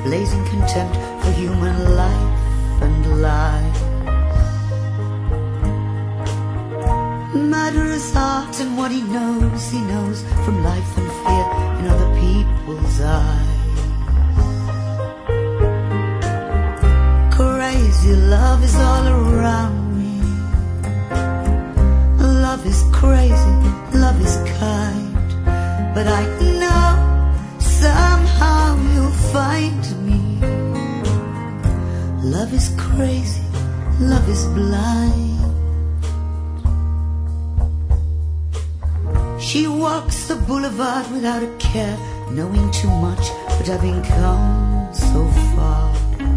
blazing contempt for human life and lies. Murderous heart and what he knows from life and fear in other people's eyes. Crazy love is all around me. Love is crazy, love is kind, but I know somehow you'll find me. Love is crazy, love is blind. She walks the boulevard without a care, knowing too much but having come so far.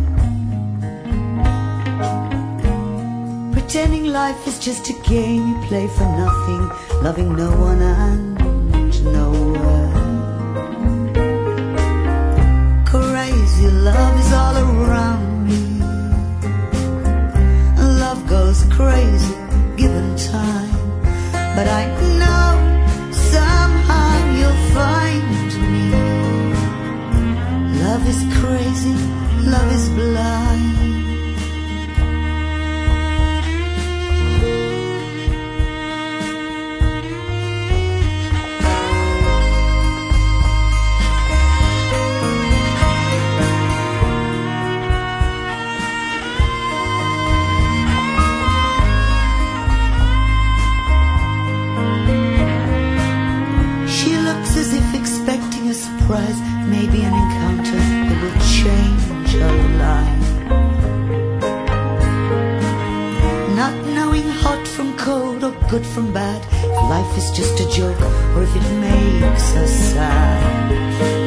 Pretending life is just a game you play for nothing, loving no one and nowhere. Crazy love is all around me. Love goes crazy given time, but I know somehow you'll find me. Love is crazy, love is blind. Maybe an encounter that will change her life. Not knowing hot from cold or good from bad, if life is just a joke or if it makes her sad.